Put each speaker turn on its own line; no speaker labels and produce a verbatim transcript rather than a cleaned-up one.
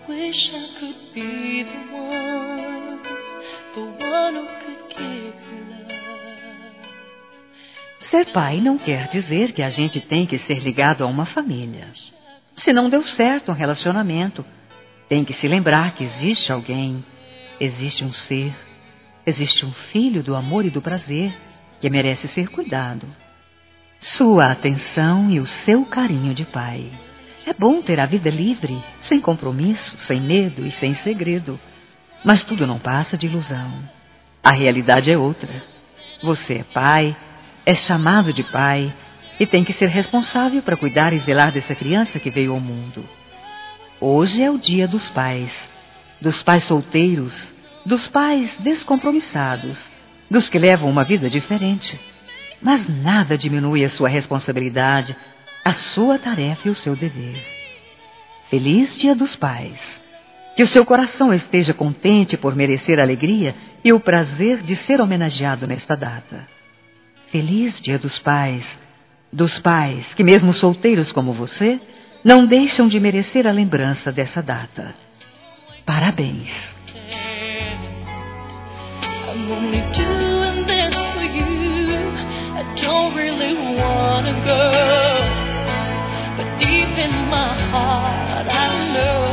wish I could be the one, the one who could give you love.
Ser pai não quer dizer que a gente tem que ser ligado a uma família. Se não deu certo um relacionamento, tem que se lembrar que existe alguém, existe um ser, existe um filho do amor e do prazer que merece ser cuidado. Sua atenção e o seu carinho de pai. É bom ter a vida livre, sem compromisso, sem medo e sem segredo. Mas tudo não passa de ilusão. A realidade é outra. Você é pai, é chamado de pai e tem que ser responsável para cuidar e zelar dessa criança que veio ao mundo. Hoje é o dia dos pais, dos pais solteiros, dos pais descompromissados, dos que levam uma vida diferente. Mas nada diminui a sua responsabilidade, a sua tarefa e o seu dever. Feliz Dia dos Pais. Que o seu coração esteja contente por merecer a alegria e o prazer de ser homenageado nesta data. Feliz Dia dos Pais, dos pais que, mesmo solteiros como você, não deixam de merecer a lembrança dessa data. Parabéns.
I'm only doing this for you. I don't really wanna go, but deep in my heart I know